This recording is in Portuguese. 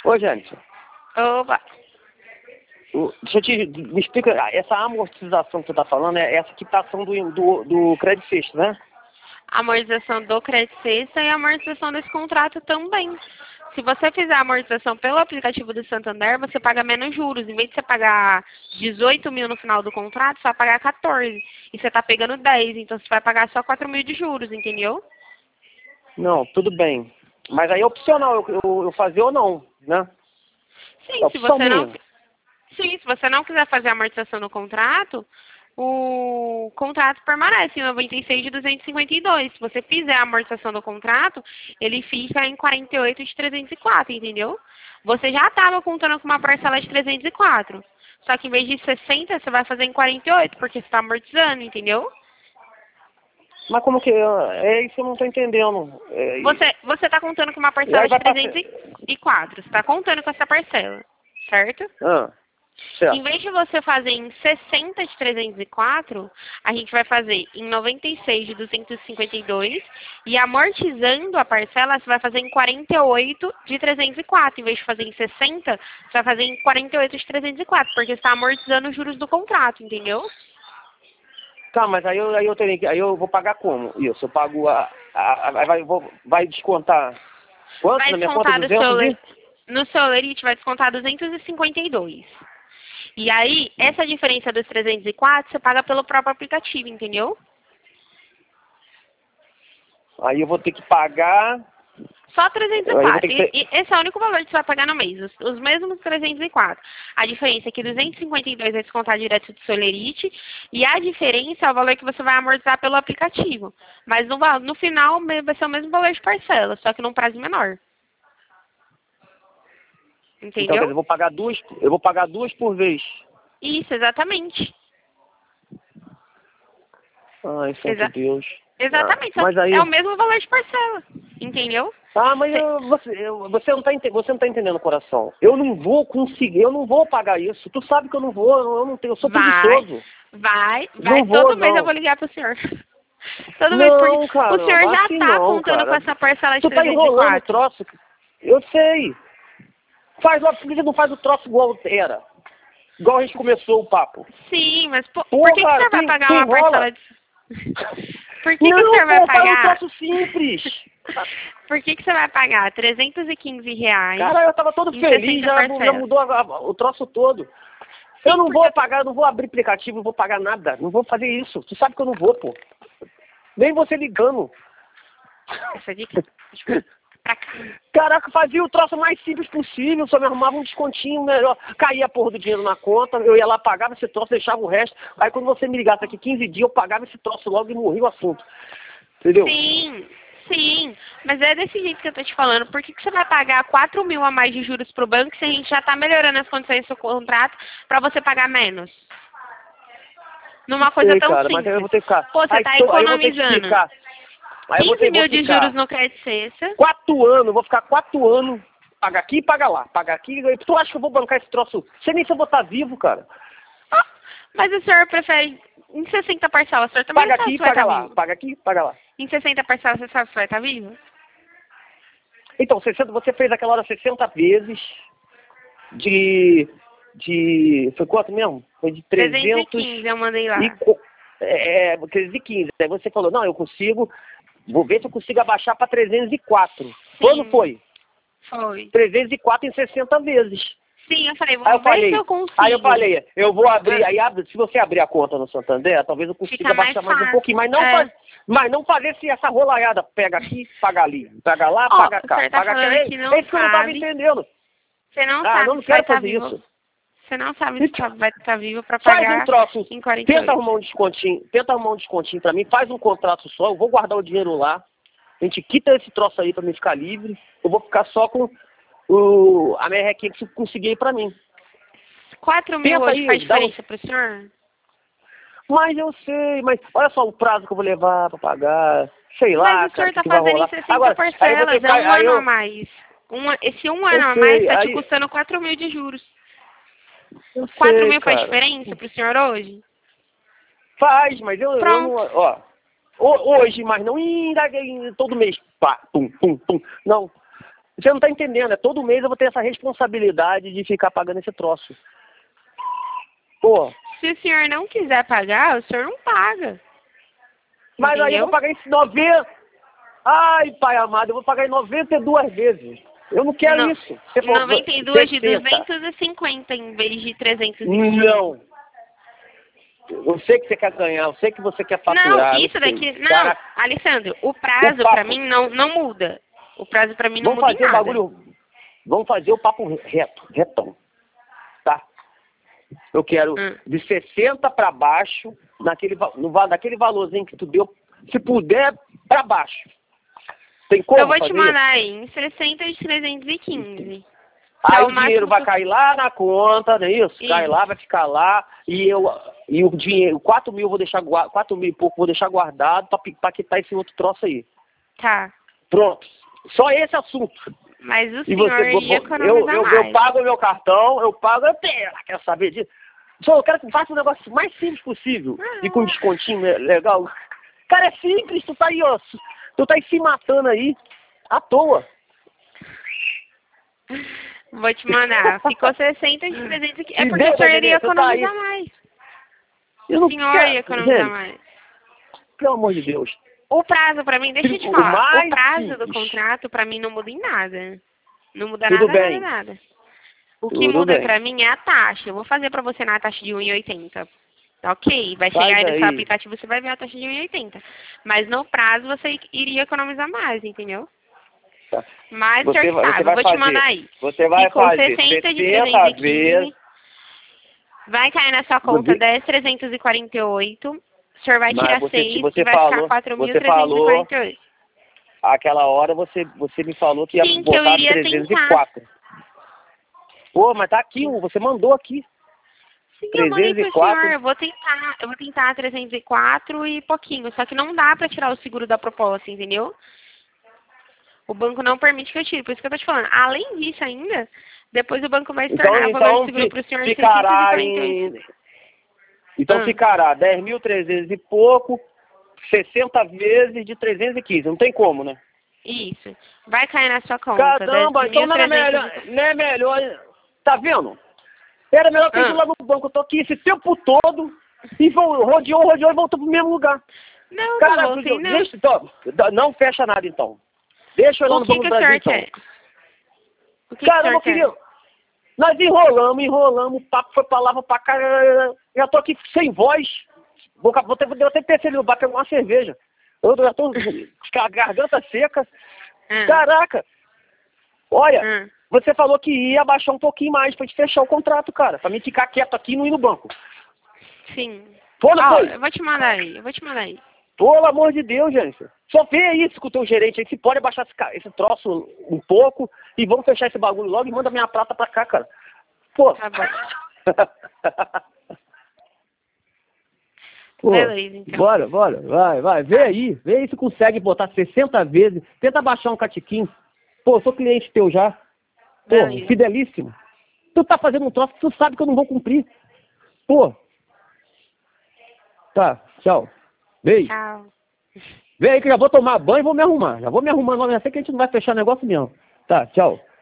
Ô, Jânio, Opa. deixa eu me explica, essa amortização que você está falando é essa quitação do crédito fixo, né? A amortização do crédito sexta e a amortização desse contrato também. Se você fizer a amortização pelo aplicativo do Santander, você paga menos juros. Em vez de você pagar 18 mil no final do contrato, você vai pagar 14. E você está pegando 10, então você vai pagar só 4 mil de juros, entendeu? Não, tudo bem. Mas aí é opcional eu fazer ou não, né? Sim, É se opção você não, minha. sim, se você não quiser fazer a amortização no contrato, o contrato permanece em 96 de 252. Se você fizer a amortização do contrato, ele fica em 48 de 304, entendeu? Você já estava contando com uma parcela de 304. Só que em vez de 60, você vai fazer em 48, porque você está amortizando, entendeu? Mas como que... É isso que eu não estou entendendo. Você está contando com uma E parcela aí de vai passar... 304. Você está contando com essa parcela, certo? Em Certo. vez de você fazer em 60 de 304, a gente vai fazer em 96 de 252 e amortizando a parcela, você vai fazer em 48 de 304. Em vez de fazer em 60, você vai fazer em 48 de 304, porque você está amortizando os juros do contrato, entendeu? Tá, mas aí eu teria que... Aí eu vou pagar como? Isso, eu pago vai descontar quanto Vai na minha conta? descontar 200 e... no seu lerite vai descontar 252. E aí, essa diferença dos 304, você paga pelo próprio aplicativo, entendeu? Aí eu vou ter que pagar... Só Aí eu vou 304. ter que... E esse é o único valor que você vai pagar no mês. Os mesmos 304. A diferença é que 252 vai descontar direto do seu lerite. E a diferença é o valor que você vai amortizar pelo aplicativo. Mas no final vai ser o mesmo valor de parcela, só que num prazo menor. Então, quer dizer, Entendeu? eu vou pagar duas por vez. Isso, exatamente. Ai, santo Deus. Exatamente. Mas aí... É o mesmo valor de parcela. Entendeu? Mas você não tá entendendo, coração. Eu não vou conseguir, eu não vou pagar isso. Tu sabe que eu não vou, eu não tenho, eu sou preguiçoso. Vai. Não vou, Todo mês eu não. vou ligar pro senhor. Todo mês, porque Não, o cara, senhor já assim tá não, contando com cara. essa parcela de Tu tá enrolando o 304. troço. Eu sei. Faz lá, por que você não faz o troço igual era? Igual a gente começou o papo. Sim, mas por Pô, que o cara, senhor vai pagar tu uma enrola. parcela de... Por que o Não, senhor vai pô, faz um pagar... troço simples. Por que você vai pagar R$ 315 Cara, eu tava todo em feliz, 60 já parcelas? mudou o troço todo. Eu Sim, não porque... vou pagar, não vou abrir aplicativo, não vou pagar nada. Não vou fazer isso. Tu sabe que eu não vou, pô. Nem você ligando. Essa dica... Pra cá. Caraca, fazia o troço mais simples possível, só me arrumava um descontinho melhor. Caía a porra do dinheiro na conta, eu ia lá, pagava esse troço, deixava o resto. Aí quando você me ligasse aqui 15 dias, eu pagava esse troço logo e morria o assunto. Entendeu? Sim, mas é desse jeito que eu tô te falando. Por que você vai pagar 4 mil a mais de juros pro banco se a gente já tá melhorando as condições do seu contrato pra você pagar menos? Numa coisa Sei, tão cara, simples. mas aí eu vou ter que ficar. Pô, você tá Aí eu vou ter que economizando ficar. Aí eu 15 mil vou de ficar juros no crédito sexta. 4 anos, vou ficar 4 anos, paga aqui e paga lá, paga aqui. Tu acha que eu vou bancar esse troço? Sei nem se eu vou estar vivo, cara. Ah, mas o senhor prefere em 60 parcelas, o senhor também Paga não sabe aqui e se vai paga estar lá, vivo. paga aqui e paga lá. Em 60 parcelas, você sabe se vai estar vivo? Então, 60, você fez aquela hora 60 vezes foi quanto mesmo? Foi de 315 eu mandei lá. 315. Aí você falou, não, eu consigo, vou ver se eu consigo abaixar para 304. Quando Sim, foi? foi. 304 em 60 vezes. Sim, eu falei, Aí vou eu ver se falei, eu consigo. eu vou abrir, Ah, se você abrir a conta no Santander, talvez eu consiga fica mais abaixar mais um fácil. pouquinho, mas não fazer se essa rolaiada pega aqui, paga ali, paga lá, Ó, paga o cá, senhor tá paga cá. falando É que não isso que eu não tava sabe. entendendo. Você não Ah, não sabe se vai quero estar fazer vivo. isso. Você não sabe se vai estar vivo pra Faz um pagar troço, em tenta 48. arrumar um descontinho pra mim, faz um contrato só, eu vou guardar o dinheiro lá, a gente quita esse troço aí pra mim ficar livre, eu vou ficar só com a merrequinha que você conseguir aí pra mim. 4 mil Tenta hoje faz aí, dá um... diferença pro senhor? Mas eu sei, mas olha só o prazo que eu vou levar pra pagar, sei lá, Mas o cara, senhor o que tá que vai fazendo em rolar. 60 Agora, aí eu vou ter parcelas, que é um aí ano a eu, mais. Esse um eu ano a mais sei, tá te aí, custando 4 mil de juros. eu 4 sei, mil faz cara. diferença pro senhor hoje? Mas eu não, Pronto. ó, hoje, mas não ainda todo mês, pá, pum, pum, pum, não. Você não tá entendendo, todo mês eu vou ter essa responsabilidade de ficar pagando esse troço. Pô. Se o senhor não quiser pagar, o senhor não paga. Mas entendeu? aí eu vou pagar em 90. Ai, pai amado, eu vou pagar em 92 vezes. Eu não quero isso. Você falou, 92 de 60. 250 em vez de 300. Não. Eu sei que você quer ganhar, eu sei que você quer faturar. Não, isso daqui... Não, Cara, Alessandro, o prazo pra mim não muda. O prazo pra mim não muda em nada. Vamos fazer o papo retão. Tá? Eu quero de 60 para baixo, naquele valorzinho que tu deu, se puder, para baixo. Tem como eu vou te fazer mandar aí em 60 de 315. Aí o dinheiro vai cair lá na conta, não é isso? Cai lá, vai ficar lá, e o dinheiro, 4 mil vou deixar, 4 mil e pouco vou deixar guardado para quitar esse outro troço aí. Tá. Pronto. Só esse assunto. Mas o senhor ia economizar mais. Eu pago o meu cartão, quer saber disso? Só eu quero que faça o negócio mais simples possível, e com descontinho legal. Cara, é simples, tu tá aí, ó, tu tá aí se matando aí, à toa. Vou te mandar. Ficou 60 de 300 aqui. É porque o senhor iria economizar mais. O senhor ia economizar mais. Pelo amor de Deus. O prazo pra mim, deixa eu te falar. O prazo do contrato pra mim não muda em nada. Não muda nada. O que muda pra mim é a taxa. Eu vou fazer pra você na taxa de 1,80. Ok, vai chegar aí no seu aplicativo, você vai ver a taxa de 1,80. Mas no prazo você iria economizar mais, entendeu? Mas, senhor sabe, eu vou te mandar aí. Você vai fazer 60 de 315. Vai cair na sua conta 10,348. O senhor vai tirar 6 e vai ficar 4.348. Aquela hora você me falou que ia botar 304. Pô, mas tá aqui, você mandou aqui. Sim, eu mandei pro senhor, eu vou tentar 304 e pouquinho. Só que não dá pra tirar o seguro da proposta, entendeu? O banco não permite que eu tire, por isso que eu tô te falando. Além disso ainda, depois o banco vai se tornar o valor do seguro pro senhor de 648. Então ficará 10.300 e pouco, 60 vezes de 315. Não tem como, né? Isso. Vai cair na sua conta. Caramba, então não é melhor. Tá vendo? Era melhor que eu ir lá no banco. Eu tô aqui esse tempo todo e rodeou e voltou pro mesmo lugar. Não, cara, não voltei, não. Não fecha nada, então. Deixa eu ir lá no Banco do Brasil, então. Cara, eu não queria... Nós enrolamos, o papo foi palavra pra cá. Já tô aqui sem voz. Vou ter que descer ali no bar pegar uma cerveja. Eu já tô com a garganta seca. Caraca! Olha, você falou que ia abaixar um pouquinho mais pra gente fechar o contrato, cara. Pra mim ficar quieto aqui e não ir no banco. Sim. Eu vou te mandar aí, Pelo amor de Deus, Jennifer. Só vê isso com o teu gerente aí, se pode abaixar esse troço um pouco e vamos fechar esse bagulho logo e manda minha prata pra cá, cara. Pô. Tá bom. Pô, beleza, então. Bora, vai. Vê aí se consegue botar 60 vezes. Tenta baixar um catiquinho. Pô, sou cliente teu já. Pô, beleza. Fidelíssimo. Tu tá fazendo um troço que tu sabe que eu não vou cumprir. Pô. Tá, tchau. Vem. Tchau. Vem aí que eu já vou tomar banho e vou me arrumar. Já vou me arrumando, já sei que a gente não vai fechar negócio mesmo. Tá, tchau.